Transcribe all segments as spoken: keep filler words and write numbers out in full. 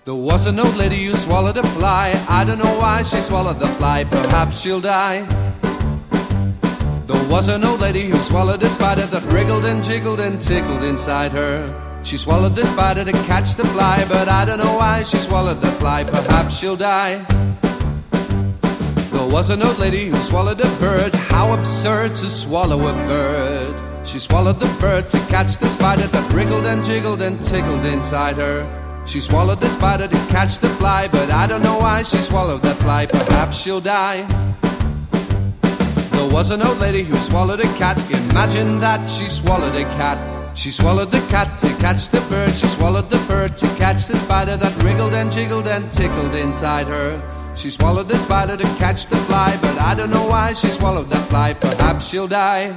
There was an old lady who swallowed a fly. I don't know why she swallowed the fly, perhaps she'll die. There was an old lady who swallowed a spider that wriggled and jiggled and tickled inside her. She swallowed the spider to catch the fly, but I don't know why she swallowed the fly, perhaps she'll die. There was an old lady who swallowed a bird. How absurd to swallow a bird. She swallowed the bird to catch the spider that wriggled and jiggled and tickled inside her. She swallowed the spider to catch the fly, but I don't know why she swallowed that fly, perhaps she'll die. There was an old lady who swallowed a cat. Imagine that, she swallowed a cat. She swallowed the cat to catch the bird. She swallowed the bird to catch the spider that wriggled and jiggled and tickled inside her. She swallowed the spider to catch the fly, but I don't know why she swallowed that fly, perhaps she'll die.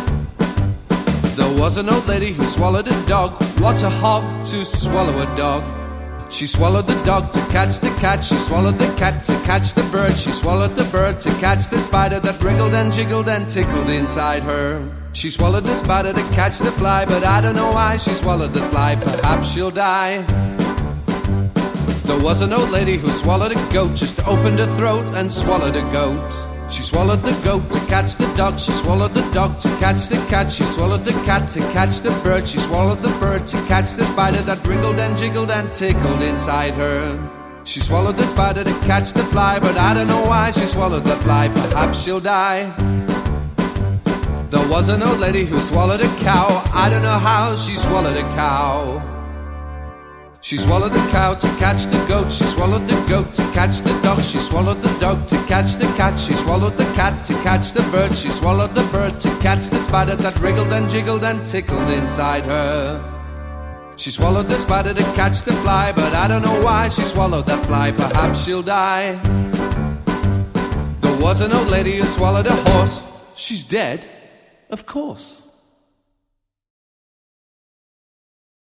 There was an old lady who swallowed a dog. What a hog to swallow a dog. She swallowed the dog to catch the cat. She swallowed the cat to catch the bird. She swallowed the bird to catch the spider that wriggled and jiggled and tickled inside her. She swallowed the spider to catch the fly, but I don't know why she swallowed the fly, perhaps she'll die. There was an old lady who swallowed a goat, just opened her throat and swallowed a goat. She swallowed the goat to catch the dog. She swallowed the dog to catch the cat. She swallowed the cat to catch the bird. She swallowed the bird to catch the spider that wriggled and jiggled and tickled inside her. She swallowed the spider to catch the fly, but I don't know why she swallowed the fly, perhaps she'll die. There was an old lady who swallowed a cow. I don't know how she swallowed a cow. She swallowed the cow to catch the goat. She swallowed the goat to catch the dog. She swallowed the dog to catch the cat. She swallowed the cat to catch the bird. She swallowed the bird to catch the spider that wriggled and jiggled and tickled inside her. She swallowed the spider to catch the fly, but I don't know why she swallowed that fly, perhaps she'll die. There was an old lady who swallowed a horse. She's dead, of course.